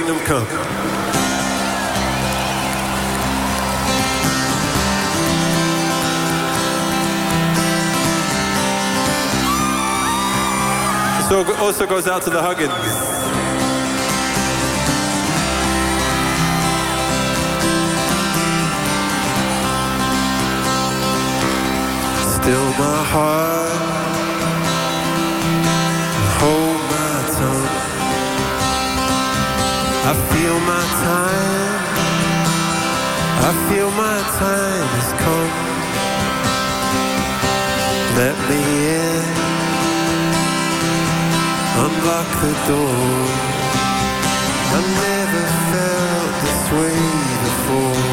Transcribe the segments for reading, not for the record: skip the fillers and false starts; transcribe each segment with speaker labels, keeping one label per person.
Speaker 1: kingdom come. So it also goes out to the Huggins. Still my heart, hold my tongue. I feel my time, I feel my time has come. Let me in, unlock the door. I never felt this way before.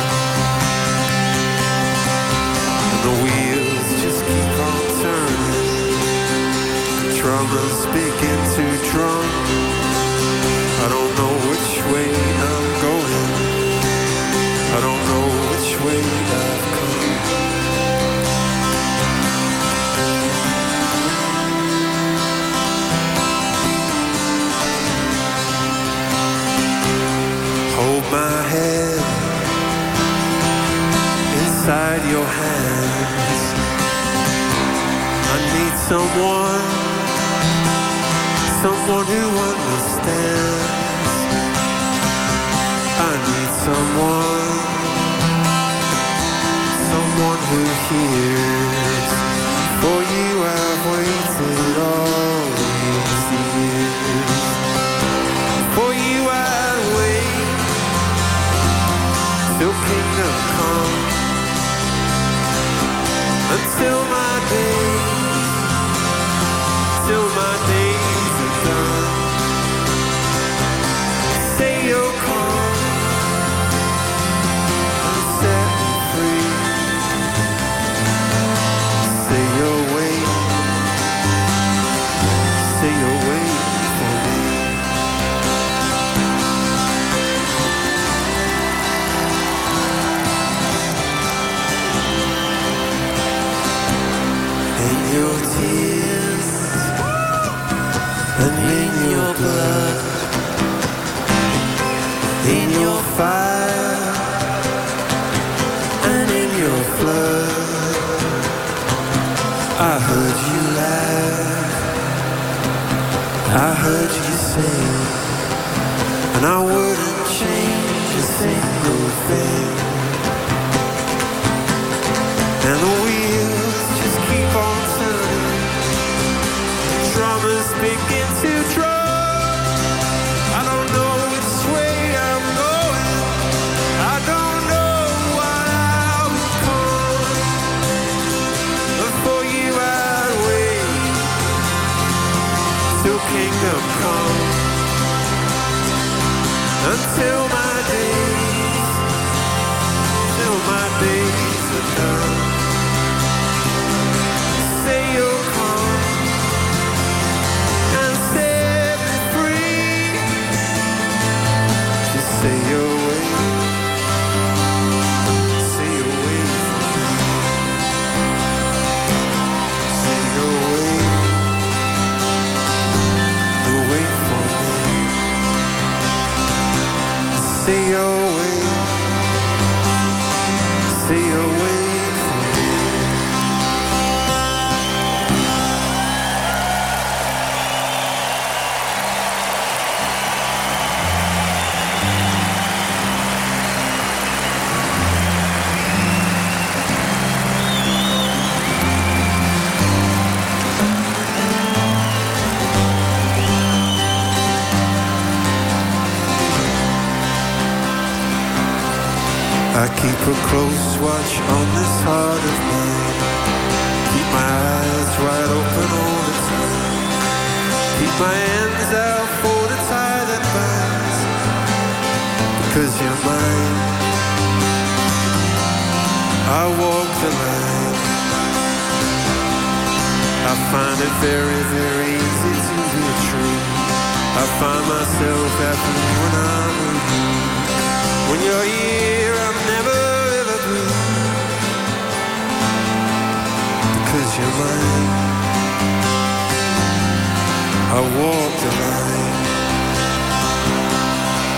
Speaker 1: And the wheels just keep on turning. The drummer's speaking to drum. I don't know which way I'm going. I don't know which way I've come. Hold my head inside your hands. I need someone who understands. I need someone who hears. For you I've waited all these years. For you I'd wait till kingdom come. Until my days are done. Say you'll come and set me free. Say you'll wait for me. In your tears and in your blood, in your fire and in your flood, I heard you laugh, I heard you sing, and I wouldn't change a single thing. And the wheels just keep on turning. The drummers begin to drum. I don't know which way I'm going. I don't know what I'll become. But for you I'd wait till kingdom come. Until my days are done. Say you'll come and set me free. Just say you'll wait for me. Say you'll wait for me. Say you'll wait for me. I keep a close watch on this heart of mine. Keep my eyes wide open all the time. Keep my hands out for the tie that binds. Because you're mine. I walk the line. I find it very, very easy to be true. I find myself happy when I'm with you. When you're here, I'm never ever blue. Because you're mine. I walk the line.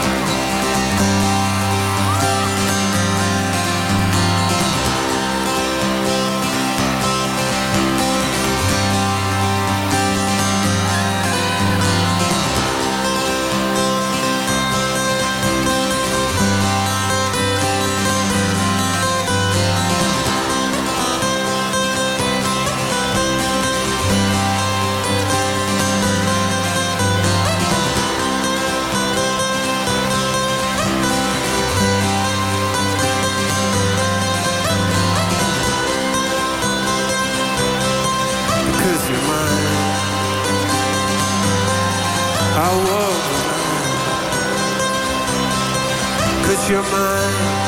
Speaker 1: your mind.